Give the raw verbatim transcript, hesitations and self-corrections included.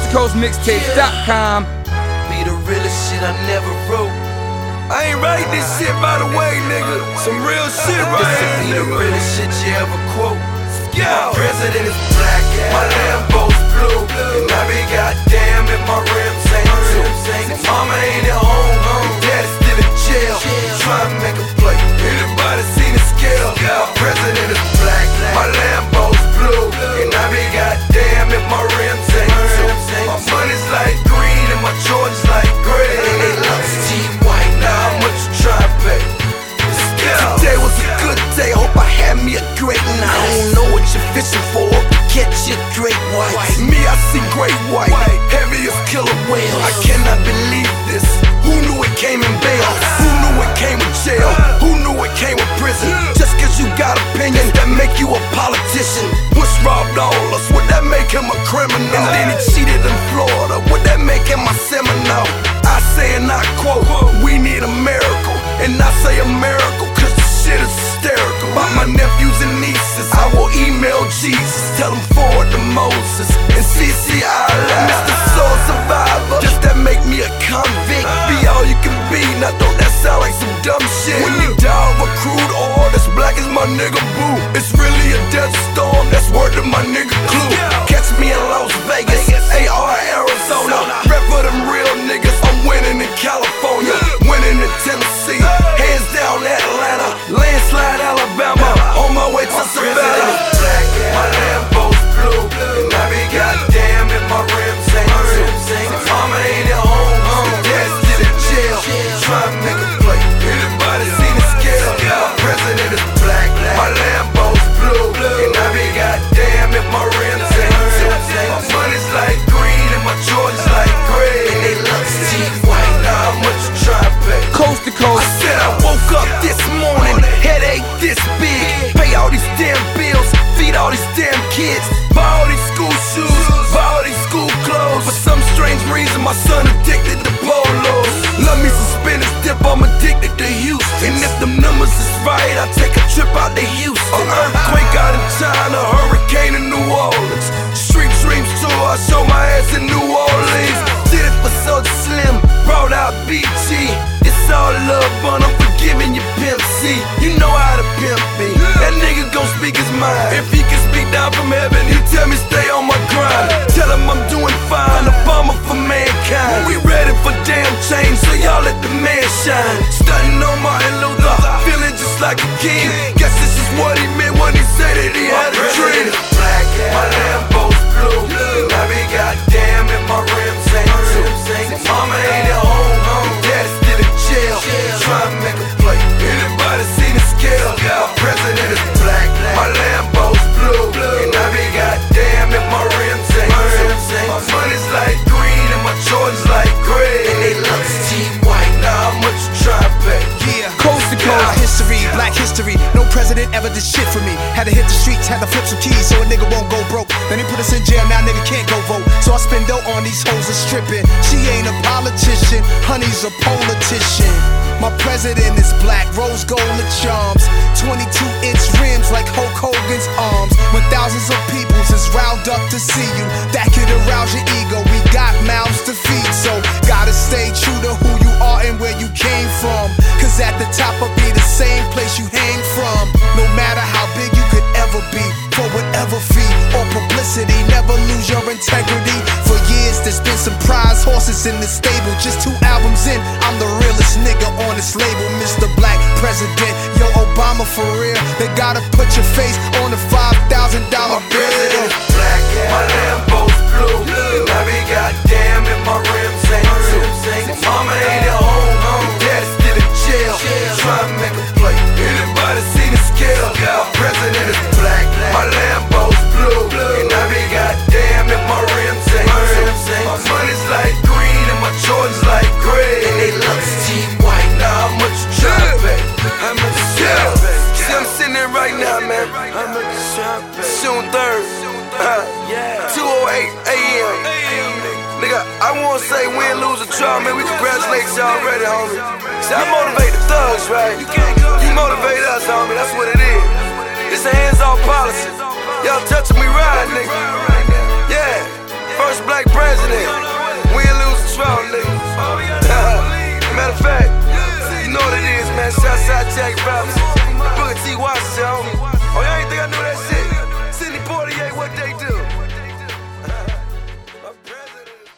to coast mixtapes dot com. Be the realest shit I never wrote. I ain't writing this shit by the way, nigga. Some real shit right here. Be the realest shit you ever quote. My president is black, my Lambo's blue, and I be goddamn if my rims ain't too. Mama ain't at home, daddy's still in jail, trying to make a play. Anybody seen the scale? My president is black, my Lambo's blue, and I be goddamn if my rims ain't too. My money's like green and my Jordans like gray, and they love Steve White. Now how much you try to pay? Today was a good day, hope I had me a great night. I don't know what you're fishing for, catch your great white. Me, I see great white, heavy as killer whales. I cannot believe this. Who knew it came in bail? Who knew it came with jail? Who knew it came with prison? Just cause you got opinions that make you a politician. Bush robbed all us, would that make him a criminal? And then he cheated in Florida, would that make him a Seminole? I say and I quote, we need a miracle. And I say a miracle cause the shit is hysterical. About my nephews and nieces, I will email Jesus, tell him forward to Moses and C C I L Mister Soul Survivor, just that make me a convict. Be all you can be, now don't that sound like some dumb shit? When you die over crude oil that's black as my nigga Boo, it's really a death storm, that's word to my nigga Clue. Catch me in Las Vegas, A R Arizona, rep for them real niggas. I'm winning in California, winning in Tennessee, hands down Atlanta, landslide Alabama, on my way to Savannah. My Lambo's blue, and I be goddamn if my rims ain't too. Mama ain't at home, dad's still in jail, trying to make a play. Anybody seen the scale? My president is black, my Lambo's blue, and I be goddamn if my rims ain't too. My money's like green and my Jordans like gray, and they love Steve White. Now how much you try to pay? Coast to coast. I said I woke up this morning, headache this big, pay all these damn bills, feed all these damn kids, buy all these school shoes, buy all these school clothes. For some strange reason, my son addicted to polos. Love me some spinach dip, I'm addicted to Houston. And if them numbers is right, I take a trip out to Houston. Earthquake out in China, hurricane in New Orleans. Street Dreams tour, I show my ass in New Orleans. Did it for Soulja Slim, brought out B G. It's all love, but I'm forgiving you, Pimp C. You know how to pimp me. That nigga gon' speak his mind. If he can speak down from heaven, he tell me stay on my grind. Tell him I'm doing fine, a bomber for mankind. We ready for damn change, so y'all let the man shine. Stunting on Martin Luther, feeling just like a king. Guess this is what he meant when he said that he had a dream. Black, my Lambo's blue, and I be goddamn if my rims ain't too. Mama ain't at home, daddy's still in jail, trying to make a play. Anybody seen the scale? My president is black, my Lambo's blue, and I be goddamn if my rims ain't too. My money's like green and my Jordans like gray, and they love Steve White. Now how much you try to pay? Yeah, Coast to coast. Our history, black history. No president ever did shit for me. Had to hit the streets, had to flip some keys so a nigga won't go broke. Then they put us in jail, now nigga can't go vote. So I spend dough on these hoes and stripping. She ain't a politician, honey's a politician. My president is black, rose gold and charms. twenty-two inch rims like Hulk Hogan's arms. When thousands of peoples is round up to see you, that could arouse your ego. We got mouths to feed, so gotta stay true to who you are and where you came from. Cause at the top will be the same place you hang from. No matter how big you could ever be, for whatever fee or publicity, never lose your integrity. For years there's been some prize horses in the stable. Just two albums in, I'm the realest nigga on this label. Mister Black President, yo Obama for real. They gotta put your face on the five thousand dollar bill. My president is black, my Lambo's blue, and I be goddamn if my rims ain't too. Mama ain't at home, daddy's still in jail, trying to make a play. Anybody seen the scale? My president is black, my Lambo's blue, and I be goddamn if my rims ain't too. My money's like green and my Jordans like gray, and they love Steve White. Now how much you try to pay? How much you try to pay? See, I'm sitting there right now, man. How much you try to pay? June third, uh, two oh eight a m Nigga, I wanna say win, lose, or draw, man. We congratulate y'all already, homie. See, I motivate the thugs, right? You motivate us, homie. That's what it is. It's a hands-off policy. Y'all touching me right, nigga. Yeah, first black brand. president. Win, lose, or draw, nigga. Matter of fact, you know what it is, man. Southside Jack Robinson. Booker T. Washington, homie.